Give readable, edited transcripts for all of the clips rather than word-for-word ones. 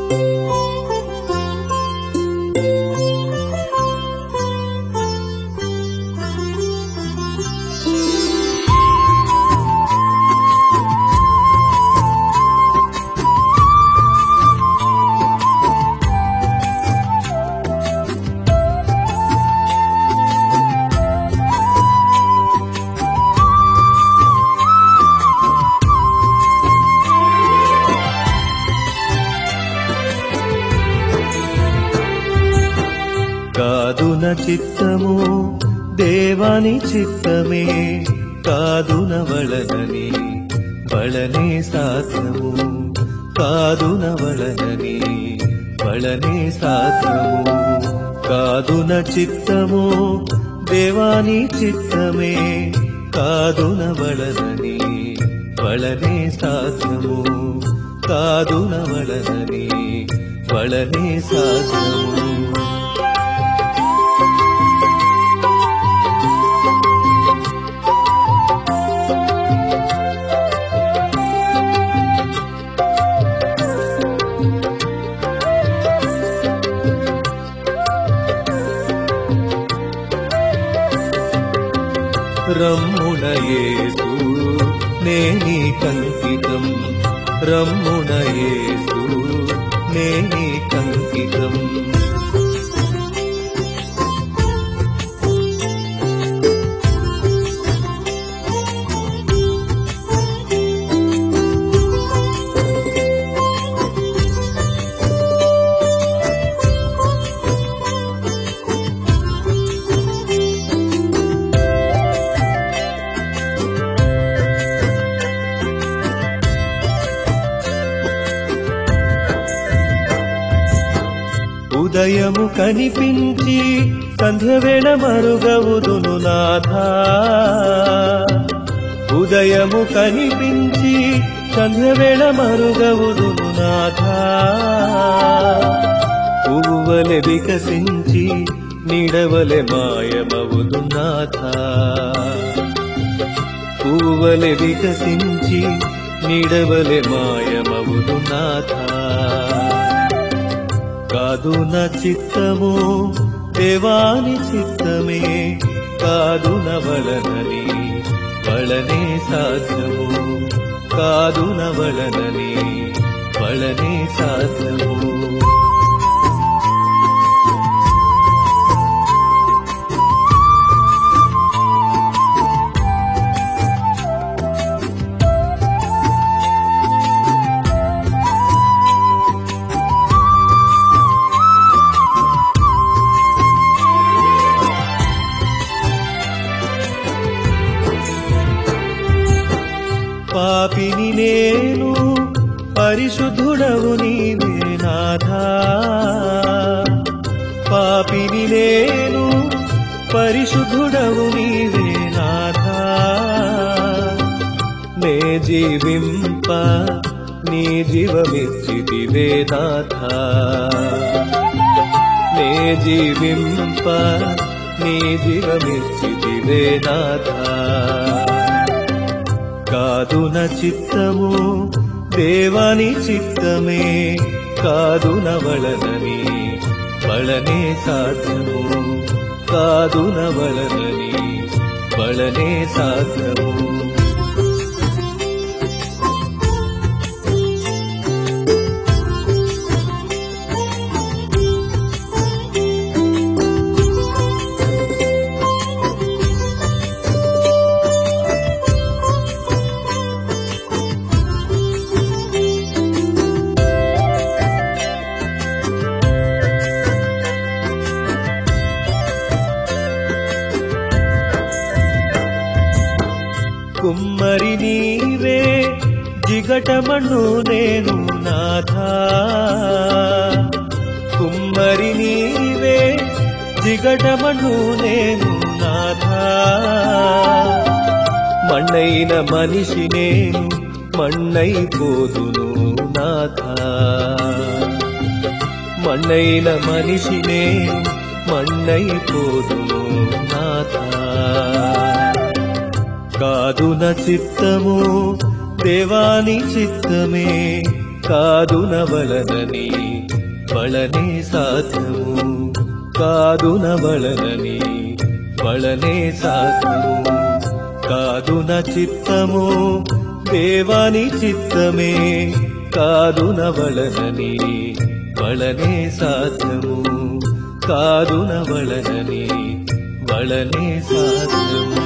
కాదున చిత్తము దేవాని చిత్తమే కాదున వళనని వళనే సాధ్యము కాదున వళనని వళనే సాధ్యము కాదున చిత్తము దేవాని చిత్తమే కాదున వళనని వళనే సాధ్యము కాదున వళనని వళనే సాధ్యము రమ్మున యేసు నేని కంకితం రమ్మున యేసు నేని కంకితం ఉదయము కనిపించి సంధ్యవేళ మరుగవుదును నాథా ఉదయము కనిపించి సంధ్యవేళ మరుగవుదును నాథా పువ్వువలె వికసించి నీడవలె మాయమవుదు నాథా పువ్వువలె వికసించి నీడవలె మాయమవుదు నాథా కాదున చిత్తము దేవాని చిత్తమే కాదున వళనని వళనే సాధ్యము కాదున వళనని వళనే సాధ్యము పాపిని నేను పరిశుద్ధుడవు నీవే నాథా పాపిని నేను పరిశుద్ధుడవు నీవే నాథా నే జీవింప నీ జీవమిచ్చితివే నాథా నే జీవింప నీ జీవమిచ్చితివే నాథా కాదున చిత్తము దేవాని చిత్తమే కాదున వళనని వళనే సాధ్యము కాదున వళనని వళనే సాధ్యము కుమ్మరి నీవే జిగటమను నేను నాథా కుమ్మరి నీవే జిగటమను నేను నాథా మಣ್ಣైన మనిషి నేను మಣ್ಣైపోదును నాథా మಣ್ಣైన మనిషి నేను మಣ್ಣైపోదును నాథా కాదున చిత్తము దేవాని చిత్తమే కాదునవలనని వళనే సాధ్యము కాదునవలనని వళనే సాధ్యము కాదున చిత్తము దేవాని చిత్తమే కాదునవలనని వళనే సాధ్యము కాదునవలనని వళనే సాధ్యము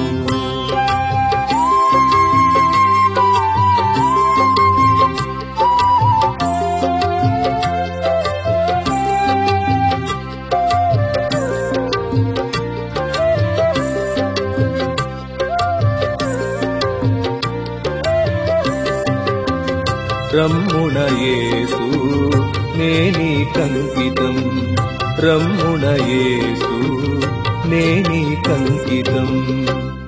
రమ్మున యేసు నేనీ కంకితం రమ్మున యేసు నేనీ కంకితం